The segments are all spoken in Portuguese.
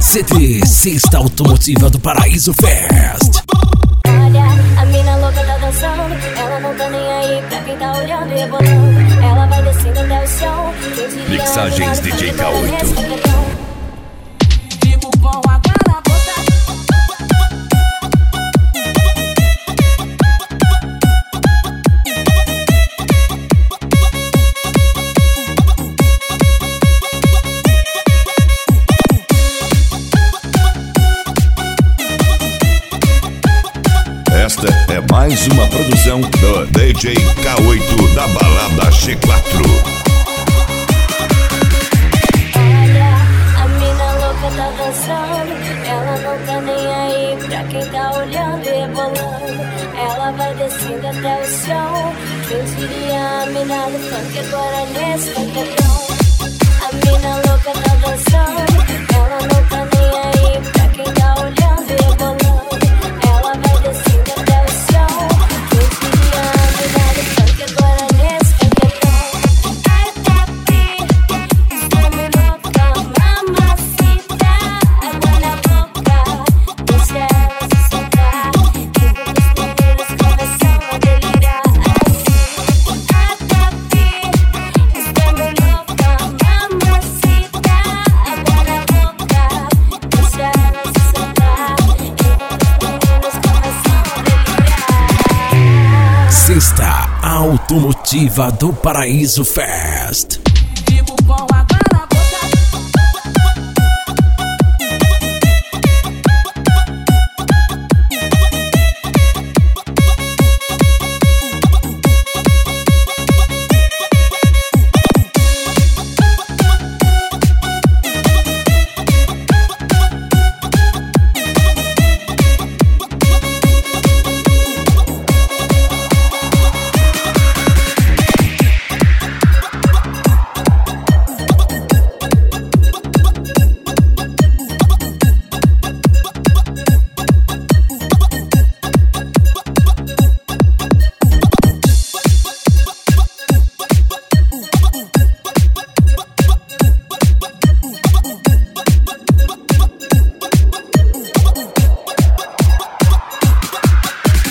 CD Sexta Automotiva do Paraíso Fest. Olha, a mina louca tá dançando, ela não tá nem aí pra quem tá olhando e rebolando. Ela vai descendo até o chão. Mixagens DJ K8. Vivo com a bala botada. Esta é mais uma produção do DJ K8 da Balada G4. Olha, a mina louca tá dançando, ela não tá nem aí pra quem tá olhando e rebolando. Ela vai descendo até o chão. Quem diria a mina do funk agora nesse pancadão. A mina louca tá dançando, ela não tá nem aí pra quem tá olhando e rebolando. Ela vai descendo até o chão. Quem diria a mina do funk agora nesse pancadão. Ai, papi, estou me louca, mamacita. Água na boca, deixa ela se soltar. Enquanto os meninos começam a delirar assim. Ai, papi, estou me louca, mamacita. Água na boca, deixa ela se soltar. Enquanto os meninos começam a delirar. Sexta Automotiva do Paraíso Fest. Vivo com a bala botada.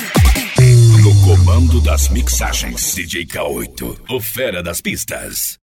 Das mixagens DJ K8, o fera das pistas.